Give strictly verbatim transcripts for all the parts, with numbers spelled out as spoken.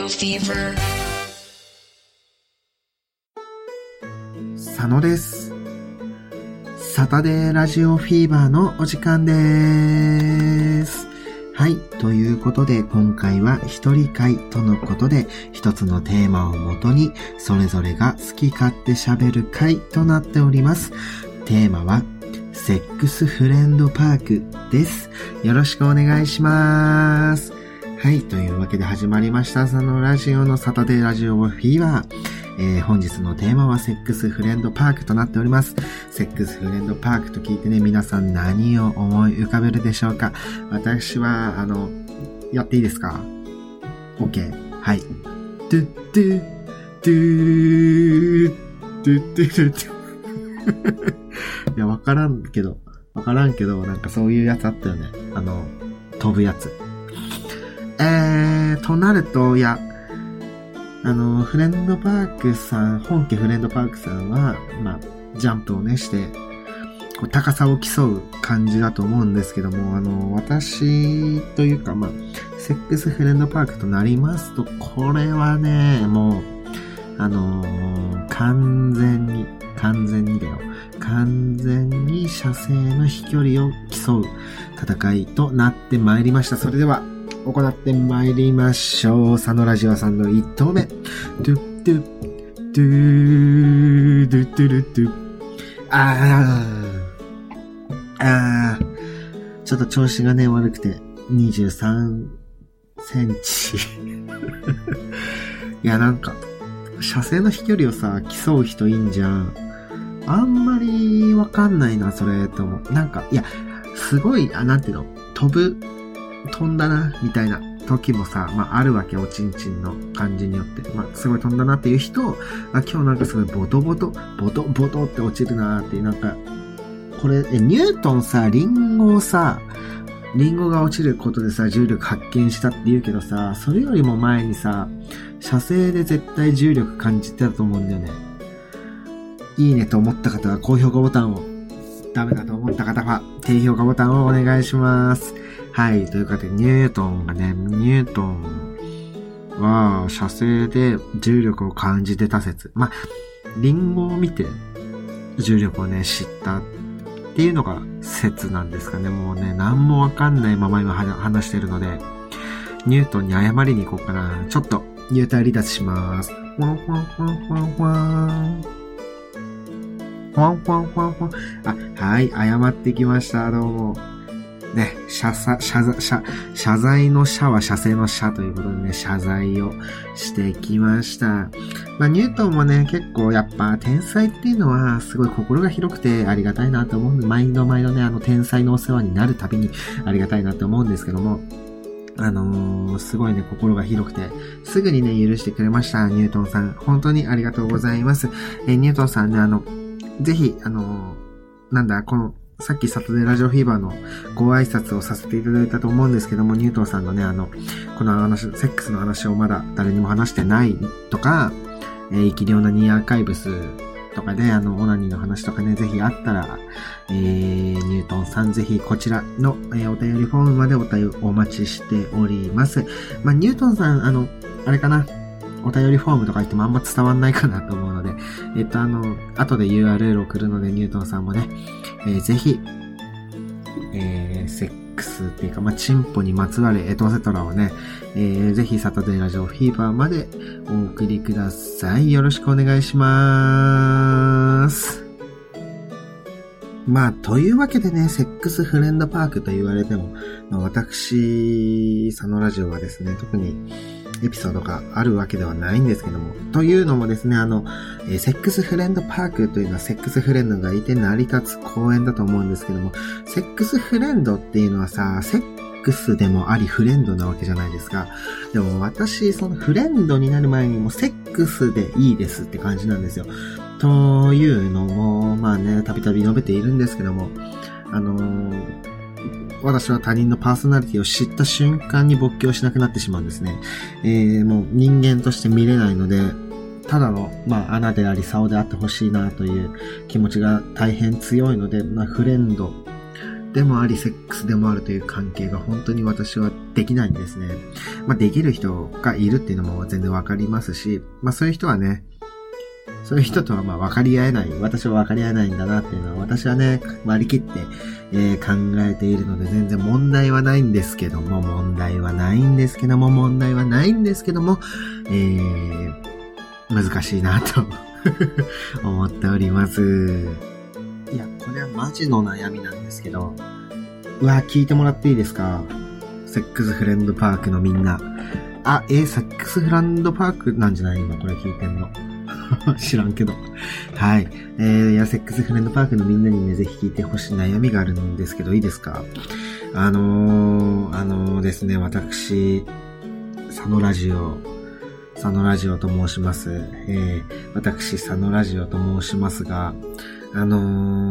Fever 佐野です。サタデーラジオフィーバーのお時間です。はい。ということで、今回は一人会とのことで、一つのテーマをもとに、それぞれが好き勝手喋る会となっております。テーマは、セックスフレンドパークです。よろしくお願いします。はい。というわけで始まりました。そのラジオのサタデーラジオフィーバー。えー、本日のテーマはセックスフレンドパークとなっております。セックスフレンドパークと聞いてね、皆さん何を思い浮かべるでしょうか。私は、あの、やっていいですか？ OK。はい。ドゥッドゥ、ドゥー、ドゥッドゥドゥ。いや、わからんけど、わからんけど、なんかそういうやつあったよね。あの、飛ぶやつ。えー、となると、いや、あの、フレンドパークさん、本家フレンドパークさんは、まあ、ジャンプをねして、こう高さを競う感じだと思うんですけども、あの、私というか、まあ、セックスフレンドパークとなりますと、これはね、もう、あのー、完全に、完全にだよ。完全に射精の飛距離を競う戦いとなってまいりました。それでは、行ってまいりましょう。佐野ラジオさんの一投目。ドゥッドゥッドゥードゥッドゥルッドゥ。あー。あー。ちょっと調子がね、悪くて、にじゅうさんセンチ。いや、なんか、射精の飛距離をさ、競う人いいんじゃん。あんまりわかんないな、それ、と思う。なんか、いや、すごい、あ、なんていうの、飛ぶ、飛んだな、みたいな時もさ、まあ、あるわけ、おちんちんの感じによって。まあ、すごい飛んだなっていう人、あ、今日なんかすごいボトボト、ボトボトって落ちるなーっていう、なんか、これ、え、ニュートンさ、リンゴをさ、リンゴが落ちることでさ、重力発見したって言うけどさ、それよりも前にさ、射精で絶対重力感じてたと思うんだよね。いいねと思った方は高評価ボタンを、ダメだと思った方は低評価ボタンをお願いします。はい。ということで、ニュートンがね、ニュートンは、射精で重力を感じてた説。まあ、リンゴを見て、重力をね、知ったっていうのが説なんですかね。もうね、何もわかんないまま今話してるので、ニュートンに謝りに行こうかな。ちょっと、ニューター離脱します。ワンワンワンワンワン。ワンワンワンワン。あ、はい、謝ってきました。どうも。ね、謝罪、謝罪、謝、謝罪の謝は謝罪の謝ということでね、謝罪をしてきました。まあ、ニュートンもね、結構やっぱ天才っていうのはすごい心が広くてありがたいなと思うんで、毎度毎度ね、あの天才のお世話になるたびにありがたいなと思うんですけども、あのー、すごいね、心が広くて、すぐにね、許してくれました、ニュートンさん。本当にありがとうございます。えー、ニュートンさんね、あの、ぜひ、あのー、なんだ、この、さっきサタデーラジオフィーバーのご挨拶をさせていただいたと思うんですけども、ニュートンさんのね、あの、この話、セックスの話をまだ誰にも話してないとか、えー、生き量なニーアーカイブスとかで、あの、オナニーの話とかね、ぜひあったら、えー、ニュートンさんぜひこちらの、えー、お便りフォームまでお便りお待ちしております。まあ、ニュートンさん、あの、あれかな、お便りフォームとか言ってもあんま伝わんないかなと思うので、えっと、あの、後で ユーアールエル 送るので、ニュートンさんもね、えー、ぜひ、えー、セックスっていうか、まあ、チンポにまつわるエトセトラをね、えー、ぜひサタデーラジオフィーバーまでお送りください。よろしくお願いします。まあ、というわけでね、セックスフレンドパークと言われても、まあ、私、佐野ラジオはですね、特にエピソードがあるわけではないんですけども、というのもですね、あの、えー、セックスフレンドパークというのはセックスフレンドがいて成り立つ公園だと思うんですけども、セックスフレンドっていうのはさ、セックスでもありフレンドなわけじゃないですか。でも私、そのフレンドになる前にもセックスでいいですって感じなんですよ。というのも、まあね、たびたび述べているんですけども、あのー、私は他人のパーソナリティを知った瞬間に勃起をしなくなってしまうんですね。えー、もう人間として見れないので、ただの、まあ、穴であり竿であってほしいなという気持ちが大変強いので、まあ、フレンドでもあり、セックスでもあるという関係が本当に私はできないんですね。まあ、できる人がいるっていうのも全然わかりますし、まあ、そういう人はね、そういう人とはまあ分かり合えない、私は分かり合えないんだなっていうのは私はね、割り切って、えー、考えているので全然問題はないんですけども、問題はないんですけども、問題はないんですけども、えー、難しいなと思っております。いや、これはマジの悩みなんですけど、うわ、聞いてもらっていいですか？セックスフレンドパークのみんな。あ、えー、セックスフレンドパークなんじゃない？今これ聞いてんの。知らんけど。はい。えー、いや、セックスフレンドパークのみんなにね、ぜひ聞いてほしい悩みがあるんですけど、いいですか？あのー、あのーですね、私、佐野ラジオ、佐野ラジオと申します。えー、私、佐野ラジオと申しますが、あの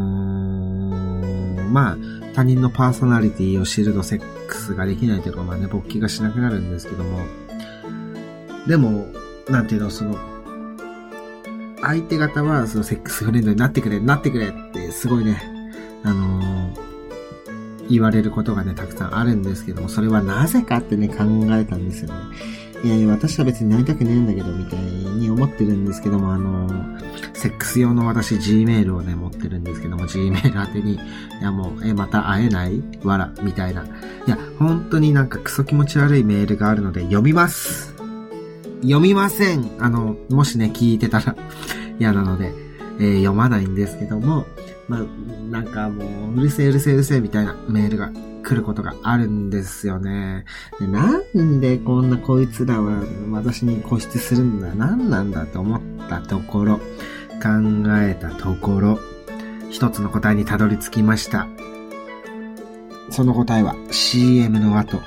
ー、まあ、他人のパーソナリティを知るとセックスができないというか、まあね、勃起がしなくなるんですけども、でも、なんていうの、その、相手方はそのセックスフレンドになってくれ、なってくれってすごいね、あのー、言われることがね、たくさんあるんですけども、それはなぜかってね、考えたんですよね。いやいや、私は別になりたくねえんだけど、みたいに思ってるんですけども、あのー、セックス用の私 G メールをね、持ってるんですけども、G メール宛てに、いやもう、え、また会えないわら、みたいな。いや、本当になんかクソ気持ち悪いメールがあるので、読みます。読みません。あの、もしね、聞いてたら嫌なので、えー、読まないんですけども、まあ、なんかもう、うるせえうるせえうるせえみたいなメールが来ることがあるんですよね。で、なんでこんなこいつらは私に固執するんだ、なんなんだと思ったところ、考えたところ、一つの答えにたどり着きました。その答えは シーエム の後。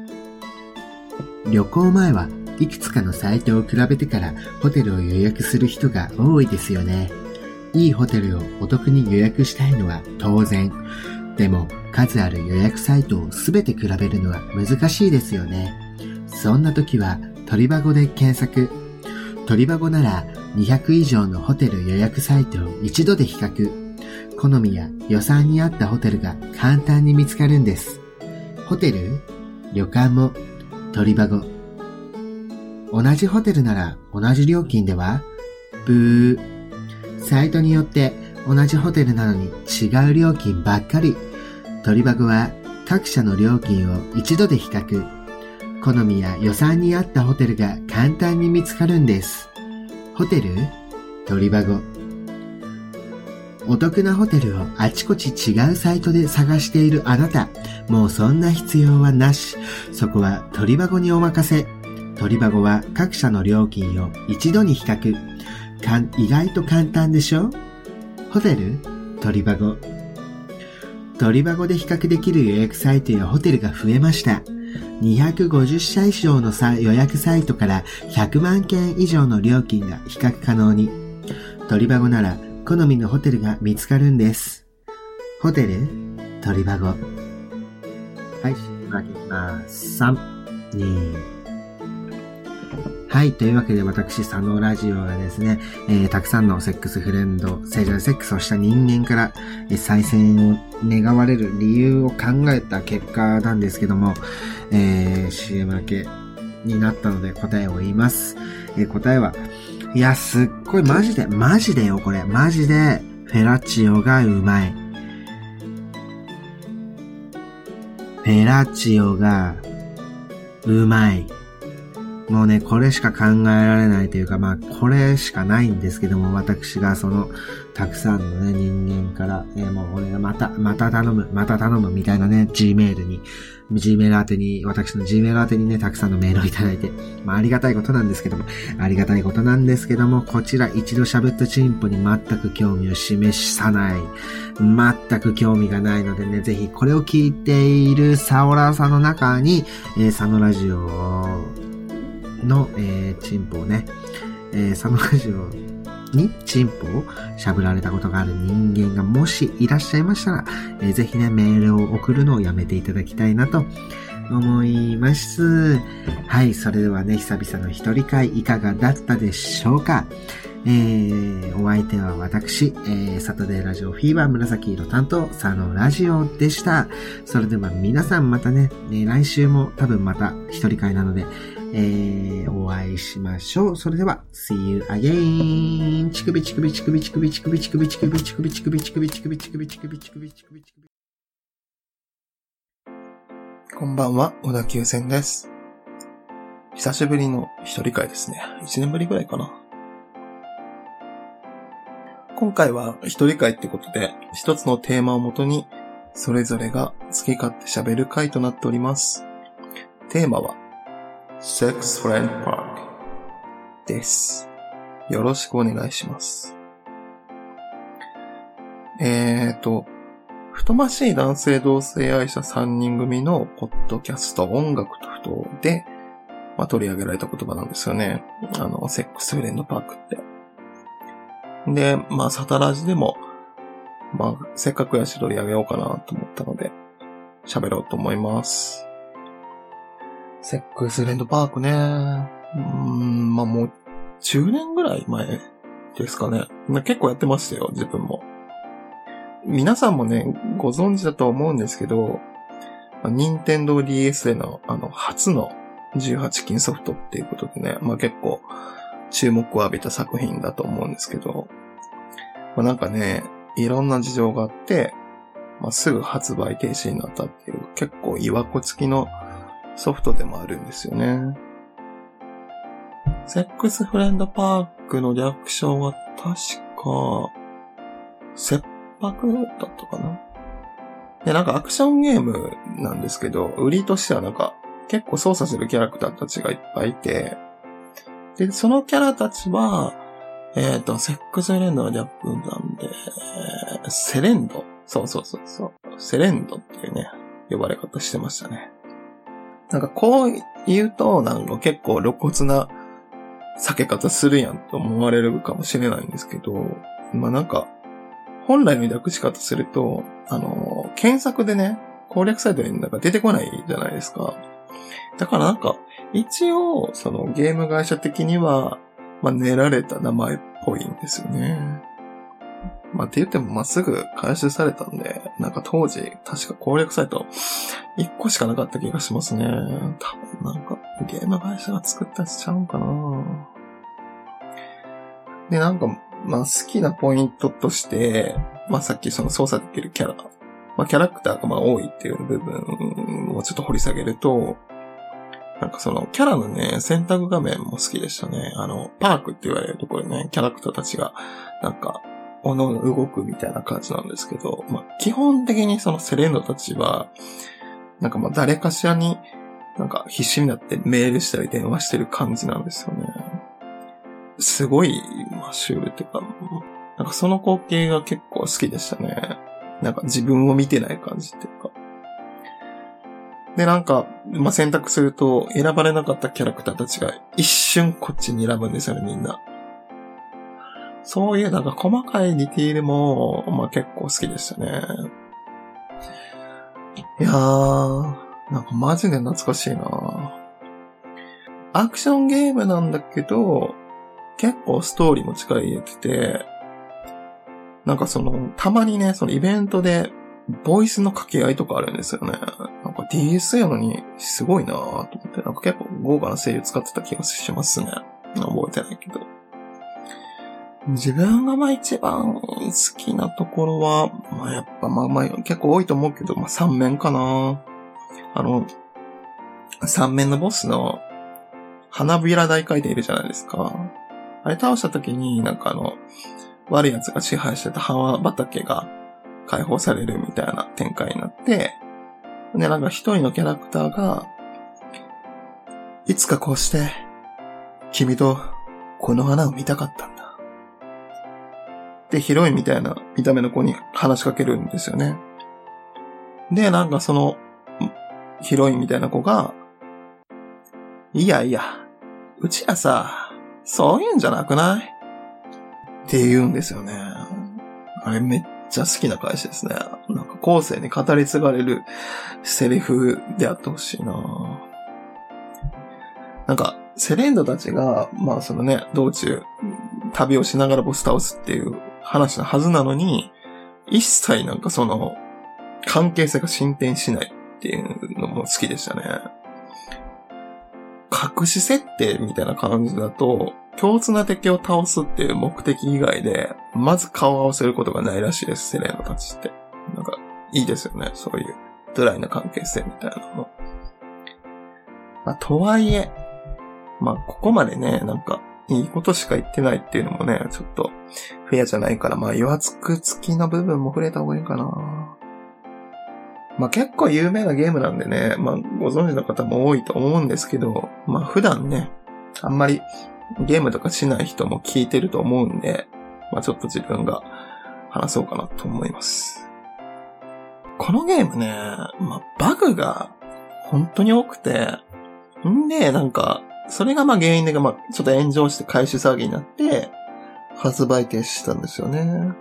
旅行前はいくつかのサイトを比べてからホテルを予約する人が多いですよね。いいホテルをお得に予約したいのは当然。でも数ある予約サイトをすべて比べるのは難しいですよね。そんな時は鳥箱で検索。鳥箱ならにひゃく以上のホテル予約サイトを一度で比較。好みや予算に合ったホテルが簡単に見つかるんです。ホテル、旅館も鳥箱。同じホテルなら同じ料金では？ブー。サイトによって同じホテルなのに違う料金ばっかり。鳥箱は各社の料金を一度で比較。好みや予算に合ったホテルが簡単に見つかるんです。ホテル？鳥箱。お得なホテルをあちこち違うサイトで探しているあなた、もうそんな必要はなし。そこは鳥箱にお任せ。鳥箱は各社の料金を一度に比較。かん意外と簡単でしょ？ホテル？鳥箱。鳥箱で比較できる予約サイトやホテルが増えました。にひゃくごじゅっしゃ以上の予約サイトからひゃくまんけん以上の料金が比較可能に。鳥箱なら好みのホテルが見つかるんです。ホテル？鳥箱。はい、開きます。さん、に、はい。というわけで私、佐野ラジオがですね、えー、たくさんのセックスフレンド、セックスをした人間から、えー、再選を願われる理由を考えた結果なんですけども、えー、シーエム 明けになったので答えを言います。えー、答えは、いや、すっごいマジで、マジでよ、これ。マジで、フェラチオがうまい。フェラチオがうまい。もうね、これしか考えられないというか、まあ、これしかないんですけども、私がその、たくさんのね、人間から、えー、もう俺がまた、また頼む、また頼むみたいなね、G メールに、G メール宛てに、私の G メール宛てにね、たくさんのメールをいただいて、まあ、ありがたいことなんですけども、ありがたいことなんですけども、こちら一度喋ったチンポに全く興味を示さない、全く興味がないのでね、ぜひこれを聞いているサオラーさんの中に、えー、佐野ラジオの、えー、チンポをね、えー、佐野ラジオにチンポをしゃぶられたことがある人間がもしいらっしゃいましたら、えー、ぜひね、メールを送るのをやめていただきたいなと思います。はい、それではね、久々の一人会いかがだったでしょうか。 えー、お相手は私、えー、サタデーラジオフィーバー紫色担当、佐野ラジオでした。それでは皆さんまたね、ね来週も多分また一人会なので、えー、お会いしましょう。それでは、See you again! チクビチクビチクビチクビチクビチクビチクビチクビチクビチクビチクビチクビチクビチクビチクビチクビ。 こんばんは、小田急線です。久しぶりの一人会ですね。一年ぶりぐらいかな。今回は一人会ってことで、一つのテーマをもとに、それぞれが好き勝手喋る会となっております。テーマは、Sex Friend Park です。よろしくお願いします。えーと、太ましい男性同性愛者さんにん組のポッドキャスト音楽と不当で、まあ、取り上げられた言葉なんですよね。あの、セックスフレンドパークって。で、まあ、サタラジでも、まあ、せっかくやし取り上げようかなと思ったので、喋ろうと思います。セックスフレンドパークね。うーん、まあもう、じゅうねんぐらい前ですかね。結構やってましたよ、自分も。皆さんもね、ご存知だと思うんですけど、任天堂 ディーエス での、あの、初のじゅうはち禁ソフトっていうことでね、まあ結構注目を浴びた作品だと思うんですけど、まあなんかね、いろんな事情があって、まあすぐ発売停止になったっていう、結構曰く付きのソフトでもあるんですよね。セックスフレンドパークの略称は確か、切迫だったかな。で、なんかアクションゲームなんですけど、売りとしてはなんか結構操作するキャラクターたちがいっぱいいて、で、そのキャラたちは、えっと、セックスフレンドの略なんで、セレンド。そうそうそうそう。セレンドっていうね、呼ばれ方してましたね。なんかこう言うと、なんか結構露骨な避け方するやんと思われるかもしれないんですけど、まあなんか、本来の略し方すると、あの、検索でね、攻略サイトになんか出てこないじゃないですか。だからなんか、一応、そのゲーム会社的には、まあ練られた名前っぽいんですよね。まあって言ってもまあすぐ回収されたんで、なんか当時、確か攻略サイトいっこしかなかった気がしますね。多分なんか、ゲーム会社が作ったやつちゃうんかな。で、なんか、まあ好きなポイントとして、まあさっきその操作できるキャラ、まあキャラクターがまあ多いっていう部分をちょっと掘り下げると、なんかそのキャラのね、選択画面も好きでしたね。あの、パークって言われるところね、キャラクターたちが、なんか、おのおの動くみたいな感じなんですけど、まあ基本的にそのセレンドたちは、なんかまあ誰かしらになんか必死になってメールしたり電話してる感じなんですよね。すごい、まあ、シュールっていうか、なんかその光景が結構好きでしたね。なんか自分を見てない感じっていうか。で、なんか、まあ、選択すると選ばれなかったキャラクターたちが一瞬こっちに選ぶんですよね、みんな。そういうなんか細かいディティールも、まあ、結構好きでしたね。いやー、なんかマジで懐かしいな。アクションゲームなんだけど、結構ストーリーも力入れてて、なんかその、たまにね、そのイベントで、ボイスの掛け合いとかあるんですよね。なんか ディーエス やのに、すごいなぁと思って、なんか結構豪華な声優使ってた気がしますね。覚えてないけど。自分がまあ一番好きなところは、まあやっぱまあまあ結構多いと思うけど、まあ三面かな。あの、三面のボスの花びら大回転いるじゃないですか。あれ倒した時になんかあの、悪い奴が支配してた花畑が解放されるみたいな展開になって、でなんか一人のキャラクターが、いつかこうして、君とこの花を見たかったんだ。で、ヒロインみたいな見た目の子に話しかけるんですよね。で、なんかその、ヒロインみたいな子が、いやいや、うちらさ、そういうんじゃなくない？って言うんですよね。あれめっちゃ好きな返しですね。なんか後世に語り継がれるセリフであってほしいな。なんか、セレンドたちが、まあそのね、道中、 旅をしながらボス倒すっていう話のはずなのに、一切なんかその、関係性が進展しないっていうのも好きでしたね。隠し設定みたいな感じだと、共通な敵を倒すっていう目的以外で、まず顔を合わせることがないらしいです、セレーナたちって。なんか、いいですよね、そういうドライな関係性みたいなのも。まあ、とはいえ、まあ、ここまでね、なんか、いいことしか言ってないっていうのもね、ちょっと、フェアじゃないから、まあ、弱つく付きの部分も触れた方がいいかな。まあ、結構有名なゲームなんでね、まあ、ご存知の方も多いと思うんですけど、まあ、普段ね、あんまりゲームとかしない人も聞いてると思うんで、まあ、ちょっと自分が話そうかなと思います。このゲームね、まあ、バグが本当に多くて、んで、なんか、それがまあ原因で、まあ、ちょっと炎上して回収騒ぎになって、発売停止したんですよね。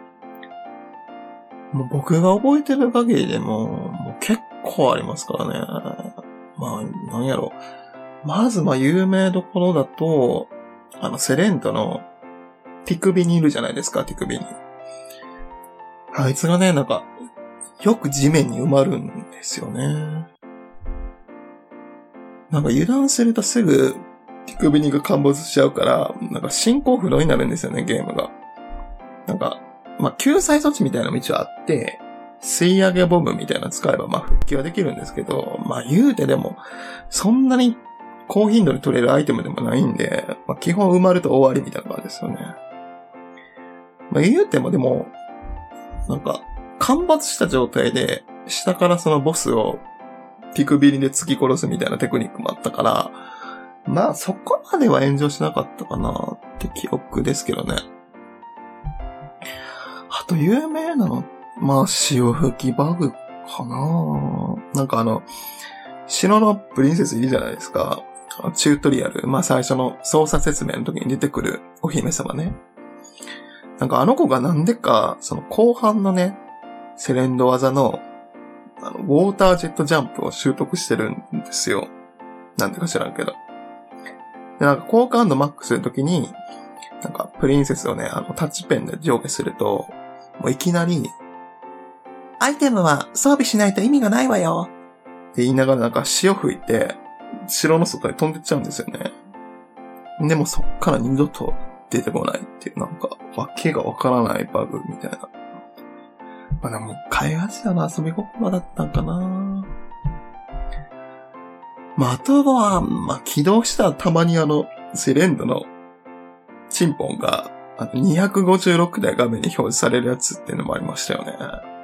もう僕が覚えてる限りでも、もう結構ありますからね。まあ、なんやろ。まず、まあ、有名どころだと、あの、セレントのティクビにいるじゃないですか、ティクビに。あいつがね、なんか、よく地面に埋まるんですよね。なんか油断するとすぐティクビニが陥没しちゃうから、なんか進行不能になるんですよね、ゲームが。なんか、まあ、救済措置みたいな道はあって、吸い上げボムみたいなの使えば、まあ、復帰はできるんですけど、まあ、言うてでも、そんなに高頻度で取れるアイテムでもないんで、まあ、基本埋まると終わりみたいな感じですよね。まあ、言うてもでも、なんか、陥没した状態で、下からそのボスをティクビリで突き殺すみたいなテクニックもあったから、まあそこまでは炎上しなかったかなって記憶ですけどね。あと有名なの、まあ潮吹きバグかな。なんかあの、城のプリンセスいるじゃないですか。チュートリアル、まあ最初の操作説明の時に出てくるお姫様ね。なんかあの子がなんでか、その後半のね、セレンド技のあの、ウォータージェットジャンプを習得してるんですよ。なんでか知らんけど。で、なんか、好感度マックスするときに、なんか、プリンセスをね、あの、タッチペンで上下すると、もういきなり、アイテムは装備しないと意味がないわよって言いながらなんか潮吹いて、城の外に飛んでっちゃうんですよね。でもそっから二度と出てこないっていう、なんか、わけがわからないバグみたいな。まあでも、開発者の遊び心だったんかな。まあ、あとは、まあ、起動したらたまにあの、セレンドのチンポンが、あの、にひゃくごじゅうろくで画面に表示されるやつっていうのもありましたよね。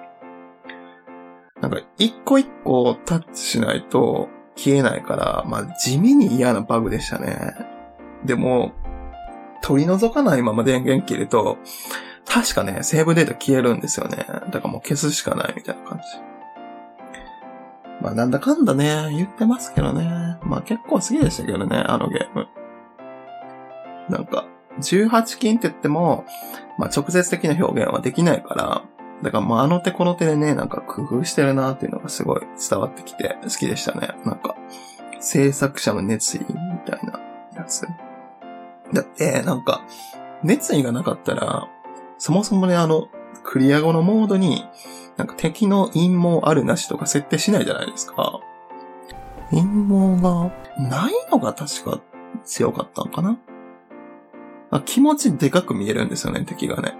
なんか、一個一個タッチしないと消えないから、まあ、地味に嫌なバグでしたね。でも、取り除かないまま電源切ると、確かね、セーブデータ消えるんですよね。だからもう消すしかないみたいな感じ。まあなんだかんだね、言ってますけどね。まあ結構好きでしたけどね、あのゲーム。なんか、じゅうはち禁って言っても、まあ直接的な表現はできないから、だからまああの手この手でね、なんか工夫してるなっていうのがすごい伝わってきて好きでしたね。なんか、制作者の熱意みたいなやつ。だって、なんか、熱意がなかったら、そもそもね、あの、クリア後のモードに、なんか敵の陰謀あるなしとか設定しないじゃないですか。陰謀がないのが確か強かったのかな。あ、気持ちでかく見えるんですよね、敵がね。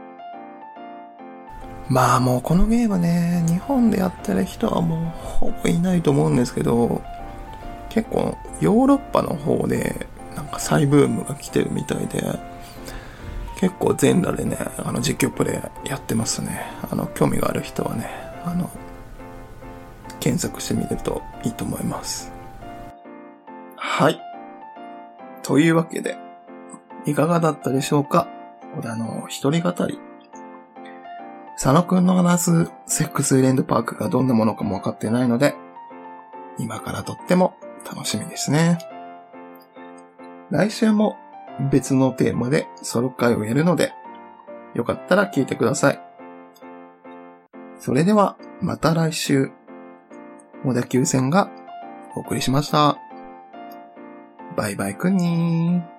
まあもうこのゲームね、日本でやってる人はもうほぼいないと思うんですけど、結構ヨーロッパの方でなんか再ブームが来てるみたいで、結構全裸でね、あの実況プレイやってますね。あの、興味がある人はね、あの、検索してみるといいと思います。はい。というわけで、いかがだったでしょうか？これあの、一人語り。佐野くんの話すセックスイレンドパークがどんなものかも分かってないので、今からとっても楽しみですね。来週も別のテーマでソロ会をやるので、よかったら聞いてください。それでは、また来週、小田急線がお送りしました。バイバイくんにー。